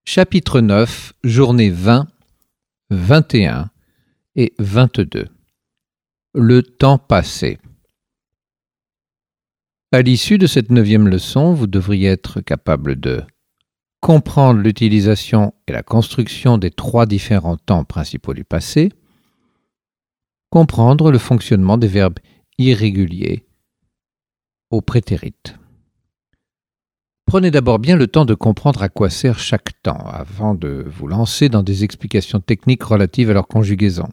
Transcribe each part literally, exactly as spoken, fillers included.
Chapitre neuf, journées vingt, vingt et un et vingt-deux. Le temps passé. À l'issue de cette neuvième leçon, vous devriez être capable de comprendre l'utilisation et la construction des trois différents temps principaux du passé, comprendre le fonctionnement des verbes irréguliers au prétérit. Prenez d'abord bien le temps de comprendre à quoi sert chaque temps avant de vous lancer dans des explications techniques relatives à leur conjugaison.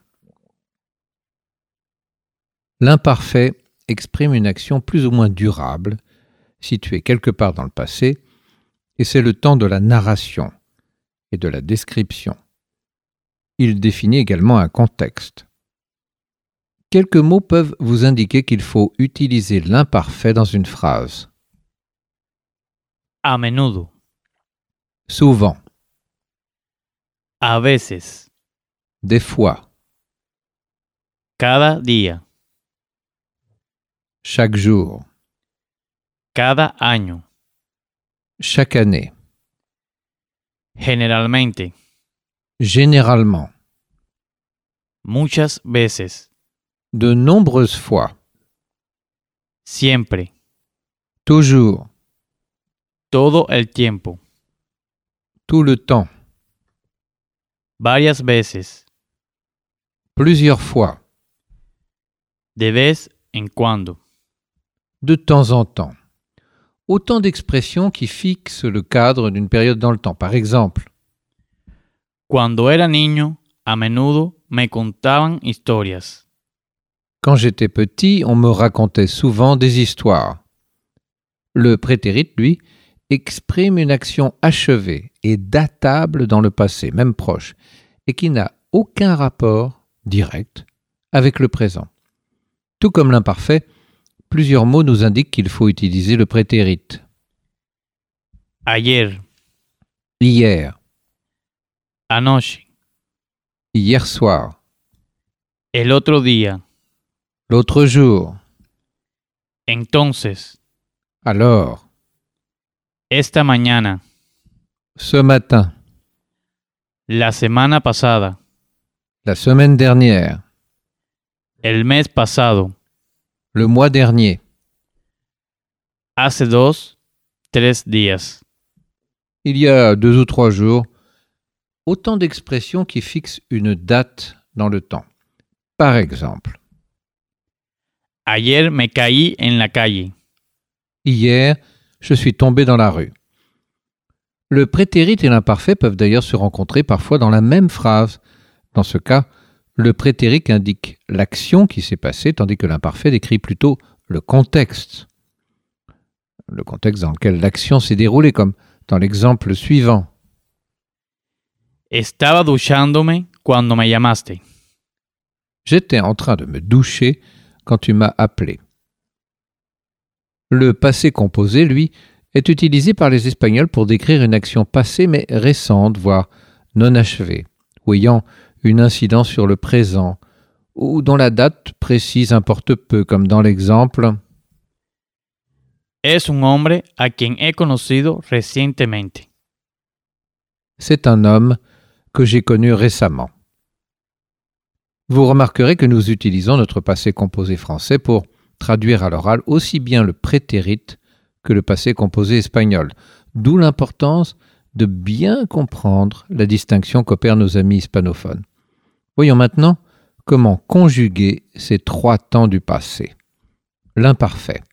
L'imparfait exprime une action plus ou moins durable, située quelque part dans le passé, et c'est le temps de la narration et de la description. Il définit également un contexte. Quelques mots peuvent vous indiquer qu'il faut utiliser l'imparfait dans une phrase. A menudo, Souvent, a veces, des fois, cada día, chaque jour, cada año, chaque année, generalmente, généralement, muchas veces, de nombreuses fois, siempre, toujours, todo el tiempo, tout le temps, varias veces, plusieurs fois, de vez en cuando. de temps en temps. Autant d'expressions qui fixent le cadre d'une période dans le temps. Par exemple, Cuando era niño, a menudo me contaban historias. quand j'étais petit, on me racontait souvent des histoires. Le prétérit, lui, exprime une action achevée et datable dans le passé, même proche, et qui n'a aucun rapport direct avec le présent. Tout comme l'imparfait, plusieurs mots nous indiquent qu'il faut utiliser le prétérit. Ayer, Hier, anoche, hier soir, el otro día, l'autre jour, entonces, alors, esta mañana, ce matin, la semana pasada, la semaine dernière, el mes pasado, le mois dernier, hace dos, tres días. il y a deux ou trois jours, autant d'expressions qui fixent une date dans le temps. Par exemple, Ayer me caí en la calle. hier, je suis tombé dans la rue. Le prétérit et l'imparfait peuvent d'ailleurs se rencontrer parfois dans la même phrase. Dans ce cas, le prétérit indique l'action qui s'est passée, tandis que l'imparfait décrit plutôt le contexte. Le contexte dans lequel l'action s'est déroulée, comme dans l'exemple suivant. Estaba duchándome cuando me llamaste. J'étais en train de me doucher quand tu m'as appelé. Le passé composé, lui, est utilisé par les Espagnols pour décrire une action passée mais récente, voire non achevée, ou ayant une incidence sur le présent, ou dont la date précise importe peu, comme dans l'exemple « Es un hombre a quien he conocido recientemente. C'est un homme que j'ai connu récemment ». Vous remarquerez que nous utilisons notre passé composé français pour traduire à l'oral aussi bien le prétérit que le passé composé espagnol, d'où l'importance de bien comprendre la distinction qu'opèrent nos amis hispanophones. Voyons maintenant comment conjuguer ces trois temps du passé. L'imparfait.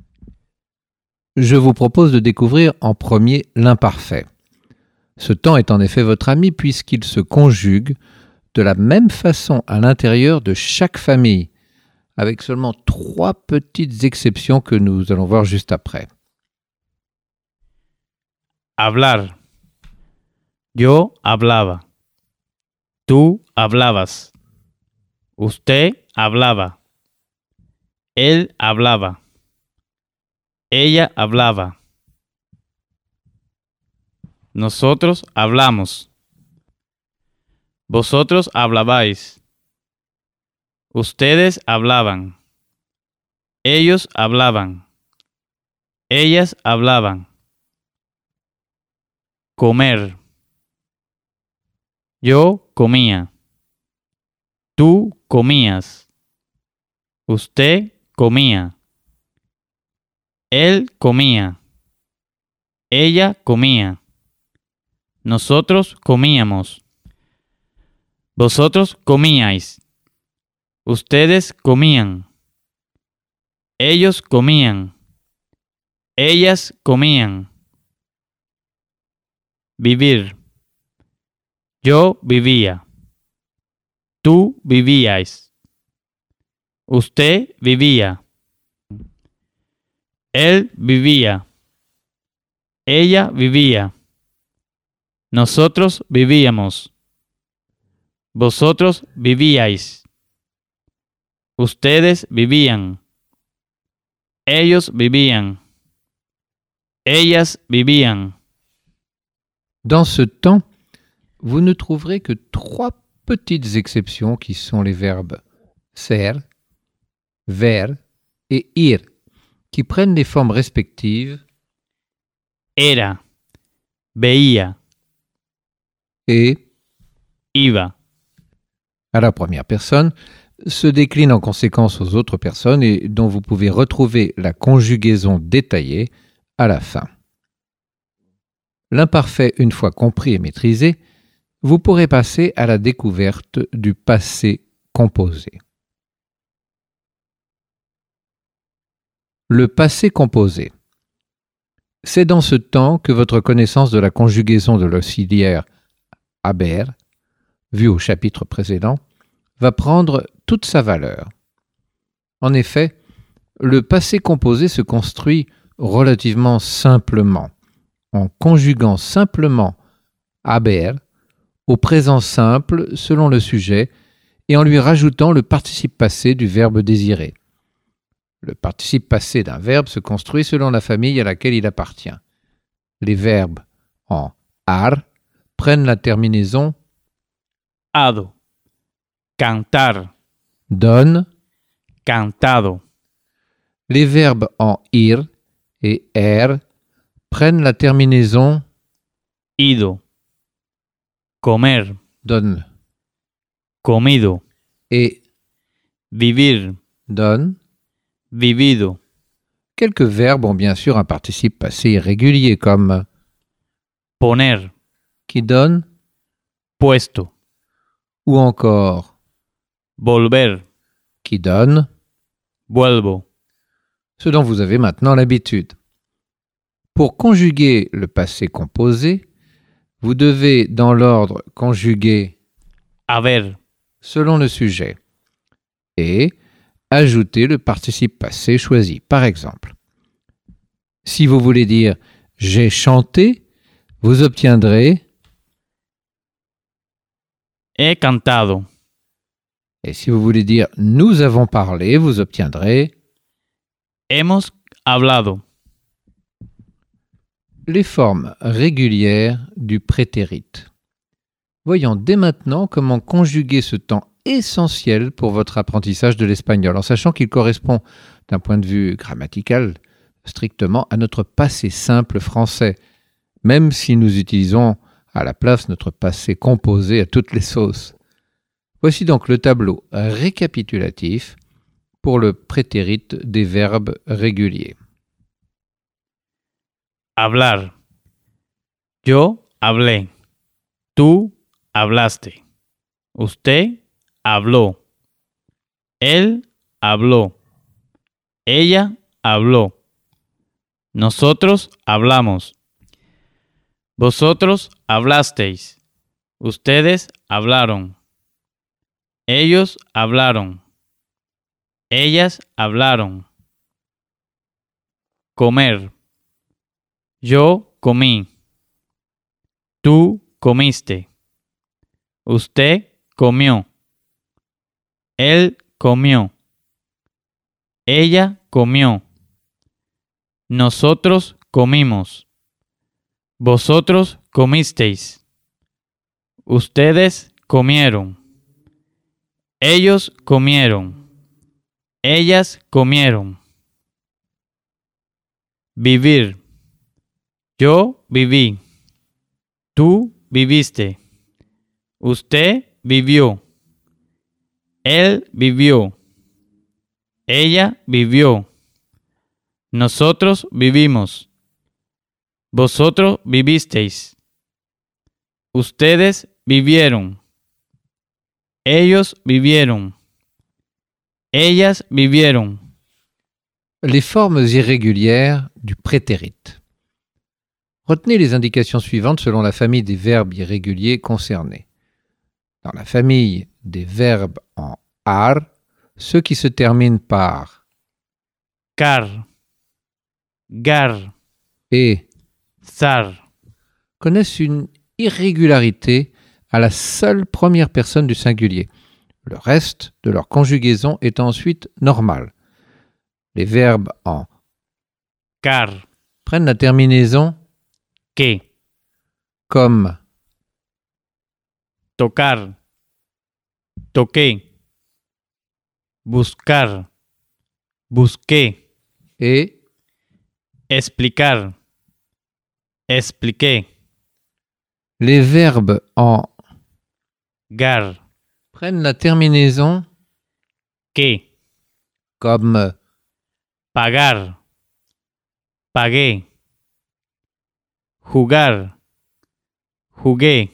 Je vous propose de découvrir en premier l'imparfait. Ce temps est en effet votre ami puisqu'il se conjugue de la même façon à l'intérieur de chaque famille, avec seulement trois petites exceptions que nous allons voir juste après. Hablar. Yo hablaba. Tú hablabas. Usted hablaba. Él hablaba. Ella hablaba. Nosotros hablamos. Vosotros hablabais. Ustedes hablaban. Ellos hablaban. Ellas hablaban. Comer. Yo comía. Tú comías. Usted comía. Él comía. Ella comía. Nosotros comíamos. Vosotros comíais. Ustedes comían. Ellos comían. Ellas comían. Vivir. Yo vivía. Tú vivíais. Usted vivía. Él vivía. Ella vivía. Nosotros vivíamos. Vosotros vivíais. Ustedes vivían. Ellos vivían. Ellas vivían. Dans ce temps, vous ne trouverez que trois petites exceptions qui sont les verbes ser, ver et ir, qui prennent les formes respectives Era, veía, et, iba. à la première personne, se déclinent en conséquence aux autres personnes et dont vous pouvez retrouver la conjugaison détaillée à la fin. L'imparfait, une fois compris et maîtrisé, vous pourrez passer à la découverte du passé composé. Le passé composé. C'est dans ce temps que votre connaissance de la conjugaison de l'auxiliaire haber, vu au chapitre précédent, va prendre toute sa valeur. En effet, le passé composé se construit relativement simplement, en conjuguant simplement haber au présent simple selon le sujet et en lui rajoutant le participe passé du verbe désiré. Le participe passé d'un verbe se construit selon la famille à laquelle il appartient. Les verbes en ar prennent la terminaison Ado, cantar, donne. cantado. Les verbes en ir et er prennent la terminaison Ido, comer, donne comido. et Vivir, donne. vivido. Quelques verbes ont bien sûr un participe passé irrégulier comme Poner, qui donne puesto. ou encore Volver, qui donne, vuelvo. ce dont vous avez maintenant l'habitude. Pour conjuguer le passé composé, vous devez dans l'ordre conjuguer Haber, selon le sujet et ajouter le participe passé choisi. Par exemple, si vous voulez dire « j'ai chanté », vous obtiendrez he cantado. et si vous voulez dire « nous avons parlé », vous obtiendrez Hemos hablado. les formes régulières du prétérit. Voyons dès maintenant comment conjuguer ce temps essentiel pour votre apprentissage de l'espagnol, en sachant qu'il correspond, d'un point de vue grammatical, strictement à notre passé simple français, même si nous utilisons à la place notre passé composé à toutes les sauces. Voici donc le tableau récapitulatif pour le prétérit des verbes réguliers. Hablar. Yo hablé. Tú hablaste. Usted habló. Él habló. Ella habló. Nosotros hablamos. Vosotros hablasteis. Ustedes hablaron. Ellos hablaron. Ellas hablaron. Comer. Yo comí. Tú comiste. Usted comió. Él comió. Ella comió. Nosotros comimos. Vosotros comisteis. Ustedes comieron. Ellos comieron. Ellas comieron. Vivir. Yo viví. Tú viviste. Usted vivió. Él vivió. Ella vivió. Nosotros vivimos. Vosotros vivisteis. Ustedes vivieron. Ellos vivieron. Ellas vivieron. Les formes irrégulières du prétérit. Retenez les indications suivantes selon la famille des verbes irréguliers concernés. Dans la famille des verbes en ar, ceux qui se terminent par Car, gar, et zar. connaissent une irrégularité à la seule première personne du singulier. Le reste de leur conjugaison est ensuite normal. Les verbes en Car, prennent la terminaison que, comme tocar, toqué, buscar, busqué, et explicar, expliqué, les verbes en gar, prennent la terminaison que, comme pagar, pagué, jugar, jugué,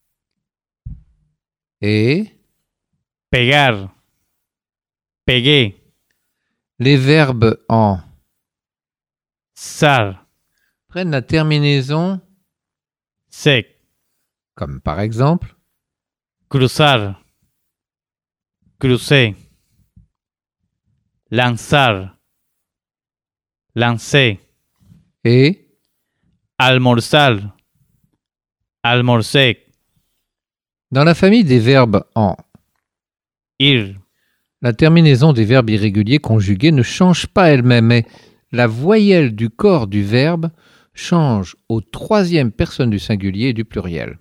et pegar, pegué, les verbes en zar, prennent la terminaison sec, comme par exemple cruzar, crucé, lanzar, lancé, et almorzar, almorcé, dans la famille des verbes en ir, la terminaison des verbes irréguliers conjugués ne change pas elle-même, mais la voyelle du corps du verbe change aux troisième personne du singulier et du pluriel.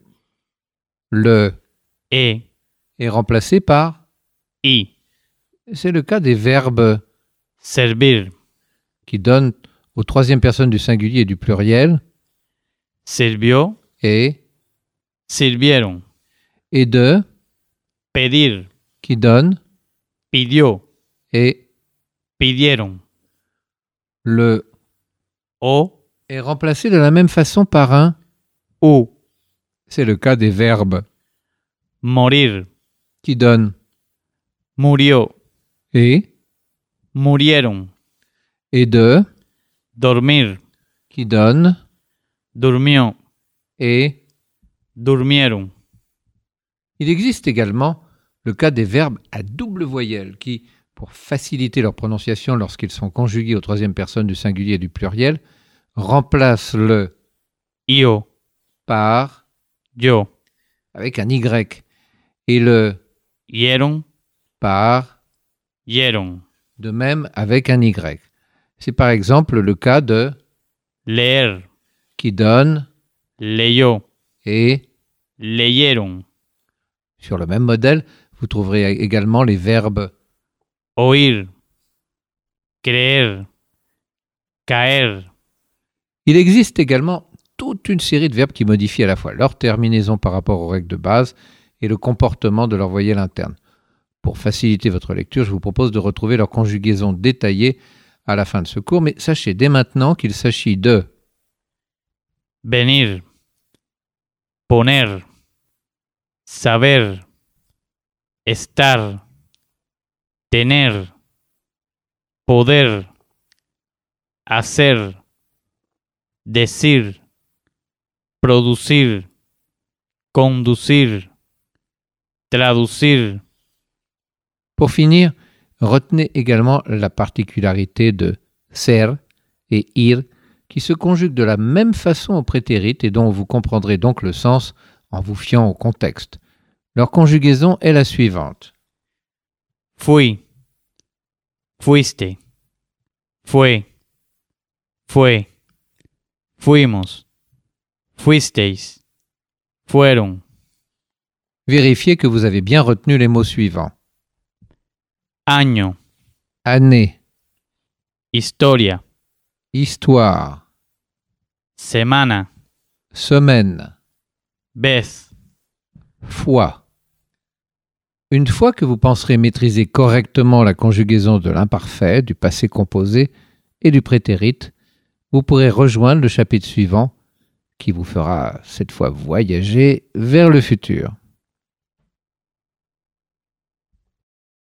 Le e, est remplacé par i, c'est le cas des verbes servir, qui donnent aux troisième personne du singulier et du pluriel sirvió, et sirvieron, et de pedir, qui donnent pidió, et pidieron, le o, est remplacé de la même façon par un u, c'est le cas des verbes morir, qui donnent murió, et murieron, et de dormir, qui donnent durmió, et durmieron. il existe également le cas des verbes à double voyelle qui, pour faciliter leur prononciation lorsqu'ils sont conjugués aux troisième personne du singulier et du pluriel, remplacent le Yo, par yo, avec un Y et le hieron, par hieron, de même avec un Y. C'est par exemple le cas de leer, qui donne leyó, et leyeron, sur le même modèle, vous trouverez également les verbes oír, creer, caer. Il existe également toute une série de verbes qui modifient à la fois leur terminaison par rapport aux règles de base et le comportement de leur voyelle interne. Pour faciliter votre lecture, je vous propose de retrouver leur conjugaison détaillée à la fin de ce cours, mais sachez dès maintenant qu'il s'agit de venir, poner, saber, estar, tener, poder, hacer, decir, producir, conducir, traducir. Pour finir, retenez également la particularité de ser et ir qui se conjuguent de la même façon au prétérit et dont vous comprendrez donc le sens en vous fiant au contexte. Leur conjugaison est la suivante. Fui, fuiste, fue, fue, fuimos, fuisteis, fueron. Vérifiez que vous avez bien retenu les mots suivants. Año, Année, historia, histoire, semana, semaine, vez, fois. Une fois que vous penserez maîtriser correctement la conjugaison de l'imparfait, du passé composé et du prétérit, vous pourrez rejoindre le chapitre suivant qui vous fera cette fois voyager vers le futur.